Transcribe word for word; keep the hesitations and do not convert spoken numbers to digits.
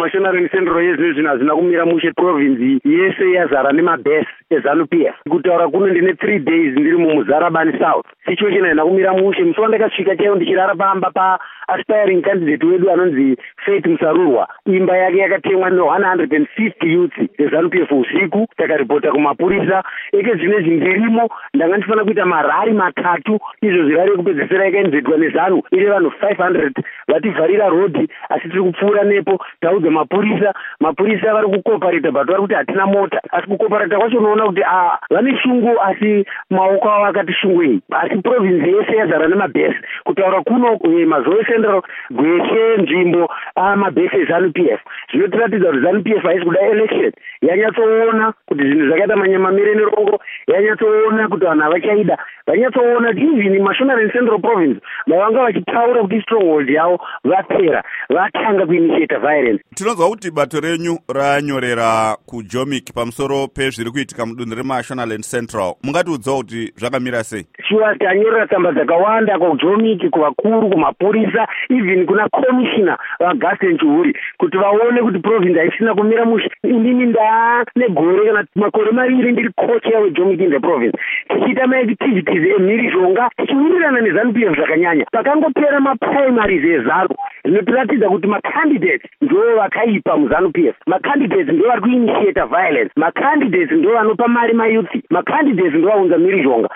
mashonaring central yezvino zvino hazvina kumira mushe. Province yese yazara nemabhesi eZANU-P F. Kutaura kuno ndine three days ndiri muMuzarabani South. Situation haina kumira mushe. Musi wandakasvika chaiwo ndichirara pamba pa aspiring candidate wedu anonzi Faith Musarurwa. Imba yake yakatemwa ne one hundred fifty youths eZANU-P F usiku. Takaripota kumapurisa. Eke zvine zvindirimo ndanga ndifana kuita marari matatu izvo zvirari kupedzisira yakainzedwa neZANU ine vanhu five hundred vativharira rodhi asi tiri kupfuura nepo taudza mapurisa mapurisa vari kukopareta but vari kuti hatina mota asi kukopareta kwacho unoona kuti ah vane shungu asi maoko avo akati shungwei asi province yese yazara nemabhesi kutaura kuno mazoe central gweshe nzvimbo amabhesi eZANU-P F zvinotiratidza kuti ZANU-P F haisi kuda election yanyatsoona kuti zvinhu zvakaita manyamamire nerongo yanyatsoona kuti vanhu havachaida vanyatsoona kuti even mashonaring central province vavanga vachitaura kuti stronghold yavo vapera vatanga kuinitiate violence. Tinonzwa kuti bato renyu ranyorera kuJomic pamusoro pezviri kuitika mudunhu remashonaland central mungatiudzawo kuti zvakamira sei? Sure, tanyorera tsamba dzakawanda kuJomic, kuvakuru, kumapurisa, even kuna commissioner vaGasten Chihuri kuti vaone kuti province haisina kumira mushe. Inini ndaane gore kana makore maviri ndiri kocha weJomic in the province tichiita maactivities emhirizhonga tichiwirirana neZANU-P F zvakanyanya. Pakangopera maprimaries eZANU zvinotiratidza kuti macandidates ndo vakaipa muZANU-P F. Macandidates ndo vari kuinitiate violence. Macandidates ndo vanopa mari mayuthi. Macandidates ndo vaunza mhirizhonga.